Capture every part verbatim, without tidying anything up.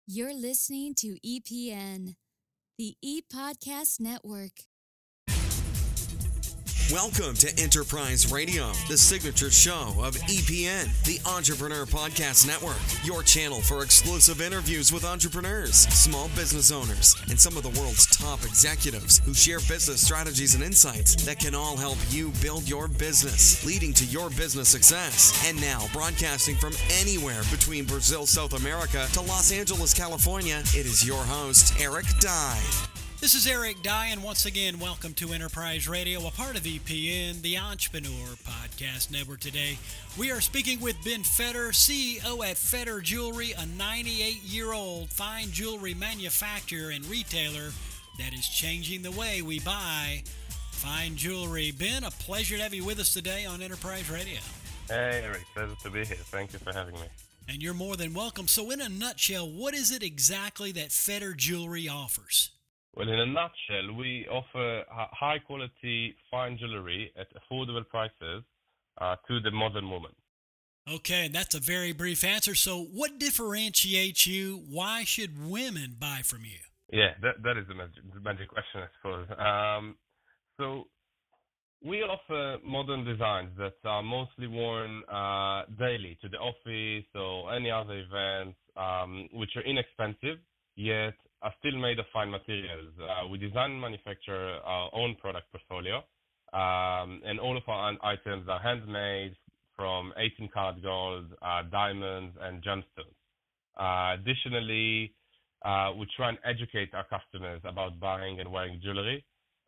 You're listening to E P N, the E-Podcast Network. Welcome to Enterprise Radio, the signature show of E P N, the Entrepreneur Podcast Network, your channel for exclusive interviews with entrepreneurs, small business owners, and some of the world's top executives who share business strategies and insights that can all help you build your business, leading to your business success. And now, broadcasting from anywhere between Brazil, South America to Los Angeles, California, it is your host, Eric Dye. This is Eric Dye, and once again, welcome to Enterprise Radio, a part of E P N, the Entrepreneur Podcast Network. Today, we are speaking with Ben Fetter, C E O at Fetter Jewelry, a ninety-eight-year-old fine jewelry manufacturer and retailer that is changing the way we buy fine jewelry. Ben, a pleasure to have you with us today on Enterprise Radio. Hey, Eric. Pleasure to be here. Thank you for having me. And you're more than welcome. So in a nutshell, what is it exactly that Fetter Jewelry offers? Well, in a nutshell, we offer high-quality fine jewelry at affordable prices uh, to the modern woman. Okay, and that's a very brief answer. So what differentiates you? Why should women buy from you? Yeah, that that is the magic, the magic question, I suppose. Um, so we offer modern designs that are mostly worn uh, daily to the office or any other events, um, which are inexpensive, yet are still made of fine materials. Uh, we design and manufacture our own product portfolio, um, and all of our items are handmade from eighteen karat gold, uh, diamonds, and gemstones. Uh, additionally, uh, we try and educate our customers about buying and wearing jewelry,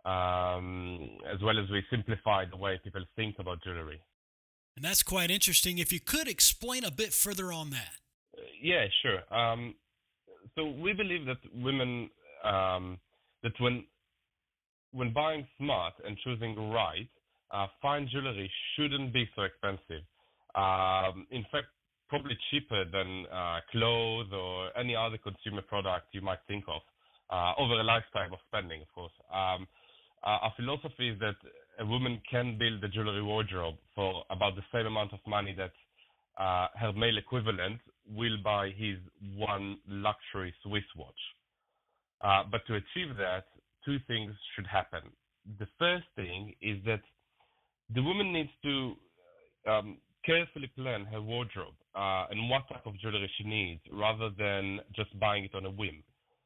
um, as well as we simplify the way people think about jewelry. And that's quite interesting. If you could explain a bit further on that. Uh, yeah, sure. Um, So we believe that women, um, that when when buying smart and choosing right, uh, fine jewelry shouldn't be so expensive. Um, in fact, probably cheaper than uh, clothes or any other consumer product you might think of, uh, over a lifetime of spending, of course. Um, uh, our philosophy is that a woman can build a jewelry wardrobe for about the same amount of money that uh, her male equivalent will buy his one luxury Swiss watch. Uh, but to achieve that, two things should happen. The first thing is that the woman needs to um, carefully plan her wardrobe uh, and what type of jewelry she needs, rather than just buying it on a whim.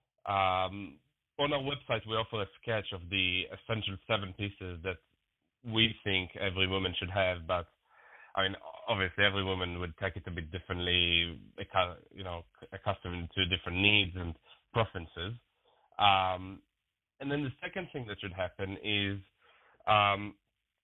Um, on our website, we offer a sketch of the essential seven pieces that we think every woman should have, but I mean, obviously, every woman would take it a bit differently, you know, accustomed to different needs and preferences. Um, and then the second thing that should happen is um,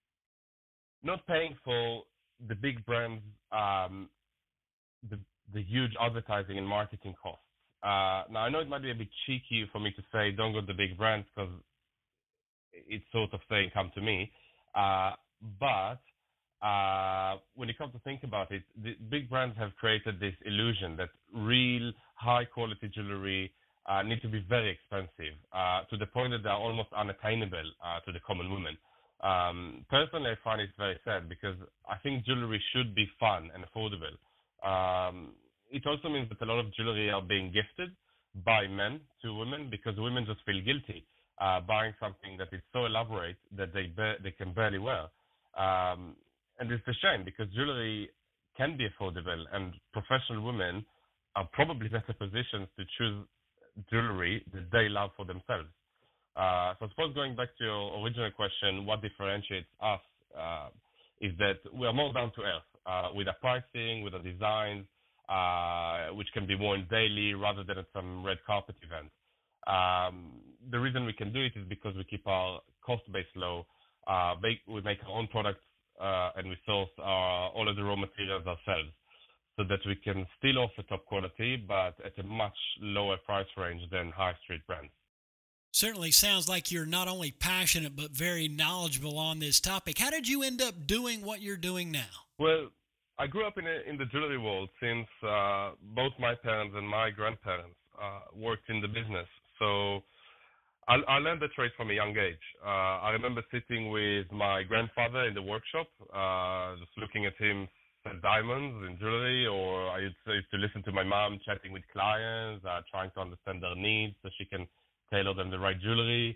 not paying for the big brands, um, the, the huge advertising and marketing costs. Uh, now, I know it might be a bit cheeky for me to say don't go to the big brands because it's sort of saying come to me, uh, but Uh, when it comes to think about it, the big brands have created this illusion that real high-quality jewelry uh, need to be very expensive, uh, to the point that they are almost unattainable uh, to the common woman. Um, personally, I find it very sad because I think jewelry should be fun and affordable. Um, it also means that a lot of jewelry are being gifted by men to women because women just feel guilty uh, buying something that is so elaborate that they ba- they can barely wear. Um, And it's a shame because jewelry can be affordable, and professional women are probably better positioned to choose jewelry that they love for themselves. Uh, so I suppose going back to your original question, what differentiates us uh, is that we are more down to earth uh, with our pricing, with our designs, uh, which can be worn daily rather than at some red carpet event. Um, the reason we can do it is because we keep our cost base low. Uh, make, we make our own products. Uh, and we source uh, all of the raw materials ourselves so that we can still offer top quality, but at a much lower price range than high street brands. Certainly sounds like you're not only passionate, but very knowledgeable on this topic. How did you end up doing what you're doing now? Well, I grew up in, a, in the jewelry world since uh, both my parents and my grandparents uh, worked in the business. So I, I learned the trade from a young age. Uh, I remember sitting with my grandfather in the workshop, uh, just looking at him sell diamonds and jewelry, or I used to, used to listen to my mom chatting with clients, uh, trying to understand their needs so she can tailor them the right jewelry.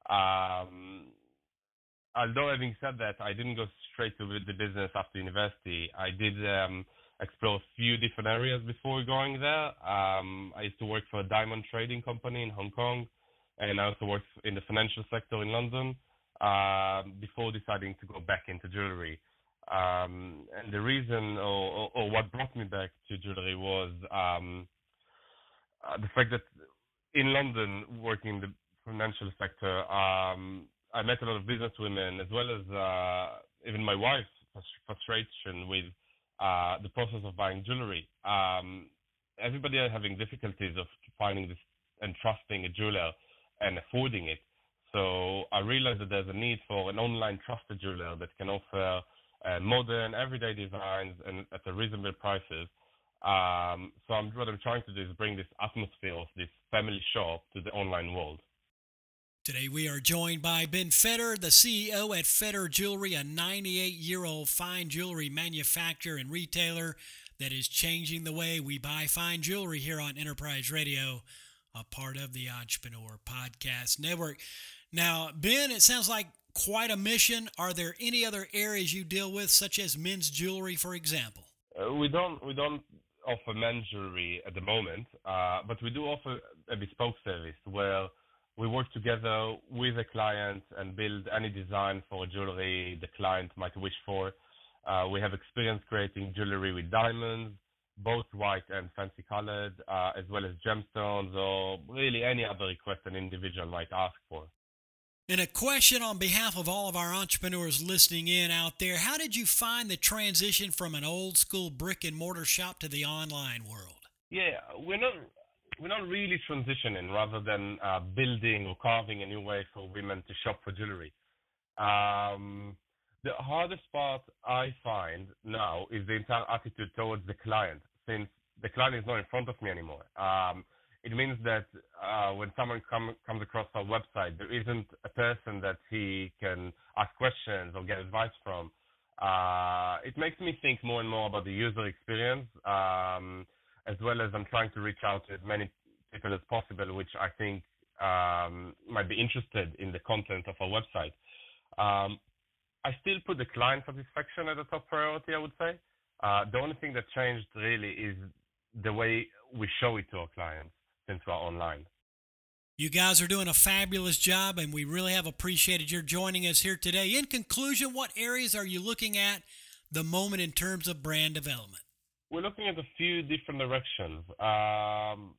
Um, although having said that, I didn't go straight to the business after university. I did um, explore a few different areas before going there. Um, I used to work for a diamond trading company in Hong Kong, and I also worked in the financial sector in London uh, before deciding to go back into jewelry. Um, and the reason, or, or, or what brought me back to jewelry was um, uh, the fact that in London, working in the financial sector, um, I met a lot of business women, as well as uh, even my wife's frustration with uh, the process of buying jewelry. Um, everybody are having difficulties of finding this and trusting a jeweler and affording it. So I realized that there's a need for an online trusted jeweler that can offer uh, modern, everyday designs and at a reasonable prices. Um, so I'm, what I'm trying to do is bring this atmosphere of this family shop to the online world. Today we are joined by Ben Feder, the C E O at Feder Jewelry, a ninety-eight-year-old fine jewelry manufacturer and retailer that is changing the way we buy fine jewelry here on Enterprise Radio, a part of the Entrepreneur Podcast Network. Now, Ben, it sounds like quite a mission. Are there any other areas you deal with, such as men's jewelry, for example? Uh, we don't we don't offer men's jewelry at the moment, uh, but we do offer a bespoke service where we work together with a client and build any design for a jewelry the client might wish for. Uh, we have experience creating jewelry with diamonds, both white and fancy colored, uh, as well as gemstones or really any other request an individual might ask for. And a question on behalf of all of our entrepreneurs listening in out there, how did you find the transition from an old school brick and mortar shop to the online world? Yeah, we're not we're not really transitioning, rather than uh, building or carving a new way for women to shop for jewelry. Um, the hardest part I find now is the entire attitude towards the client, since the client is not in front of me anymore. Um, it means that uh, when someone come, comes across our website, there isn't a person that he can ask questions or get advice from. Uh, it makes me think more and more about the user experience, um, as well as I'm trying to reach out to as many people as possible, which I think um, might be interested in the content of our website. Um, I still put the client satisfaction at the top priority, I would say. Uh, the only thing that changed really is the way we show it to our clients since we're online. You guys are doing a fabulous job, and we really have appreciated your joining us here today. In conclusion, what areas are you looking at the moment in terms of brand development? We're looking at a few different directions. Um,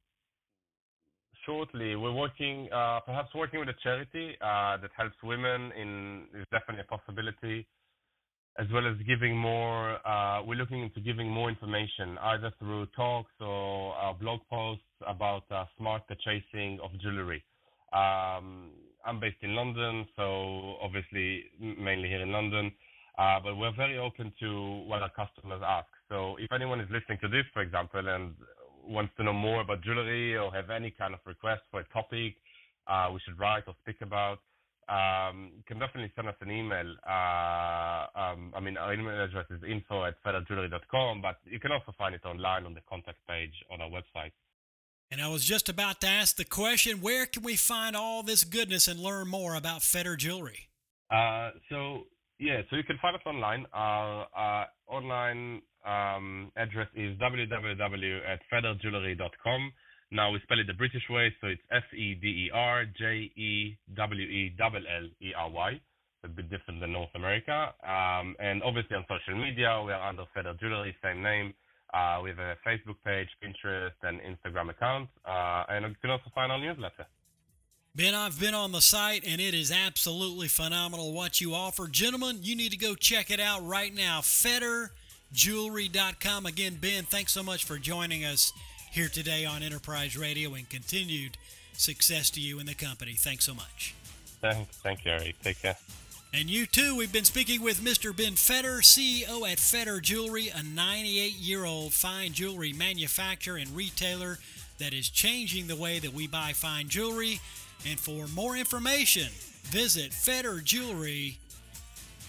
shortly, we're working, uh, perhaps working with a charity uh, that helps women in is definitely a possibility, as well as giving more. Uh, we're looking into giving more information, either through talks or uh, blog posts about uh, smart purchasing of jewelry. Um, I'm based in London, so obviously mainly here in London. Uh, but we're very open to what our customers ask. So if anyone is listening to this, for example, and wants to know more about jewelry or have any kind of request for a topic uh, we should write or speak about, um, you can definitely send us an email. Uh, um, I mean, our email address is info at feder jewelry dot com, but you can also find it online on the contact page on our website. And I was just about to ask the question, where can we find all this goodness and learn more about Feder Jewelry? Uh, so, yeah, so you can find us online. Our uh, online um, address is w w w dot feder jewelry dot com. Now, we spell it the British way, so it's F E D E R J E W E L L E R Y. It's a bit different than North America. Um, and obviously on social media, we are under Feder Jewelry, same name. Uh, we have a Facebook page, Pinterest, and Instagram account. Uh, and you can also find our newsletter. Ben, I've been on the site, and it is absolutely phenomenal what you offer. Gentlemen, you need to go check it out right now, feder jewelry dot com. Again, Ben, thanks so much for joining us here today on Enterprise Radio, and continued success to you and the company. Thanks so much. Thanks. Thank you, Eric. Take care. And you too. We've been speaking with Mister Ben Feder, C E O at Feder Jewelry, a ninety-eight-year-old fine jewelry manufacturer and retailer that is changing the way that we buy fine jewelry. And for more information, visit feder jewelry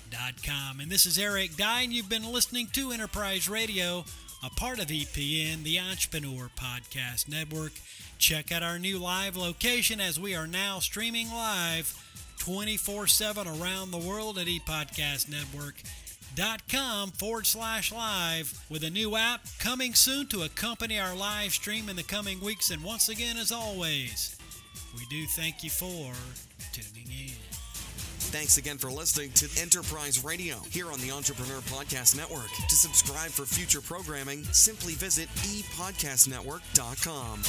dot com. And this is Eric Dye, and you've been listening to Enterprise Radio, a part of E P N, the Entrepreneur Podcast Network. Check out our new live location as we are now streaming live twenty-four seven around the world at epodcastnetwork.com forward slash live with a new app coming soon to accompany our live stream in the coming weeks. And once again, as always, we do thank you for tuning in. Thanks again for listening to Enterprise Radio here on the Entrepreneur Podcast Network. To subscribe for future programming, simply visit e podcast network dot com.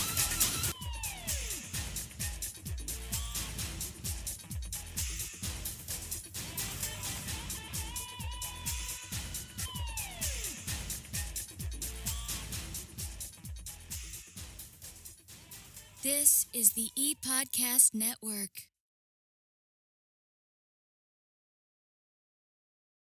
This is the E-Podcast Network.